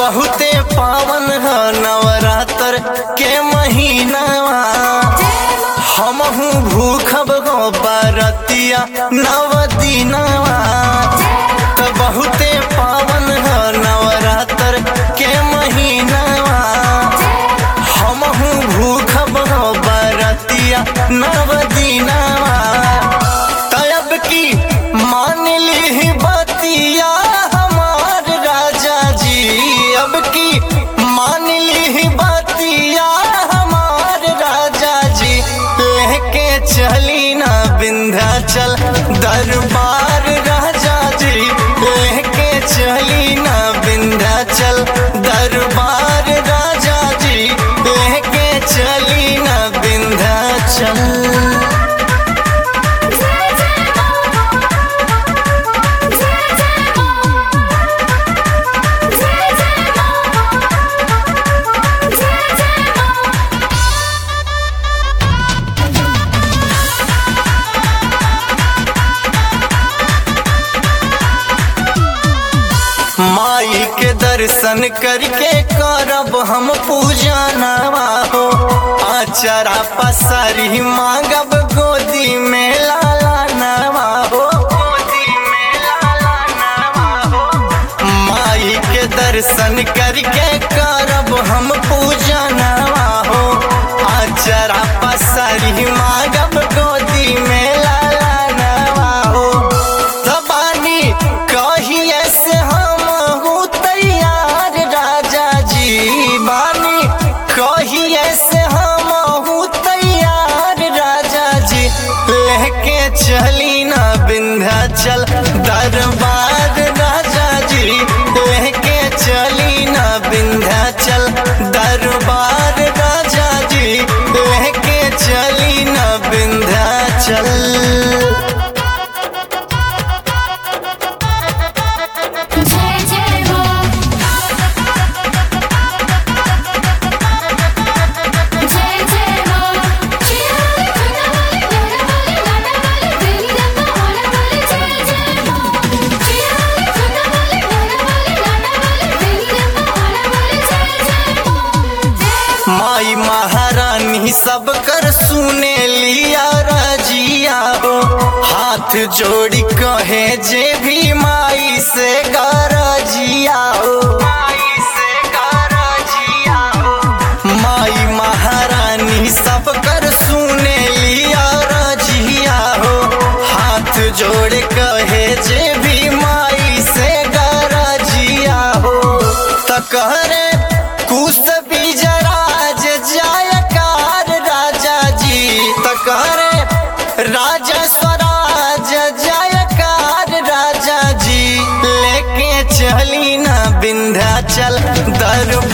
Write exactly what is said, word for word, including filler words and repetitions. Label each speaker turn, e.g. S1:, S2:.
S1: बहुते पावन है नवरात्र के महीनावा। हमहू भूखब हो बरतिया नव दिनवा। तो बहुते पावन है नवरात्र के महीनावा। हमहू भूखब हो बरतिया नव दिनवा। तब की मान ली बतिया हमार राजा जी। अब की मान ली बतिया हमार राजा जी। लेके चली ना विंध्याचल दरबार राजा जी। लेके चली ना विंध्याचल दरबार राजा जी। लेके चली ना विंध्याचल। माई के दर्शन करके करब हम पूजा नवा हो। आचरा पसारी मांगब गोदी में लाला नवा हो। गोदी में लाला नवा हो। माई के दर्शन करके करब हम पूजा नवा हो। आचरा पसारी मांगब गोदी में लाला नवा हो। तबानी कहिए से कहिए से हम हूँ तैयार राजा जी। लेके चली ना विंध्याचल दरबार राजा जी। लेके चली ना विंध्याचल दरबार राजा जी। लेके चली ना विंध्याचल। माई महारानी सब कर सुने लिया रजिया हो। हाथ जोड़ी कहे जे भी माई से गरजिया हो। माई से गरजिया हो। माई महारानी सब कर सुने लिया रजिया हो। हाथ जोड़ कहे जे भी माई से गरजिया हो। तकहरे कुछ बीजराज जायकार राजा जी। तकहरे राजा स्वराज जायकार राजा जी। लेके चली ना विंध्याचल दरबार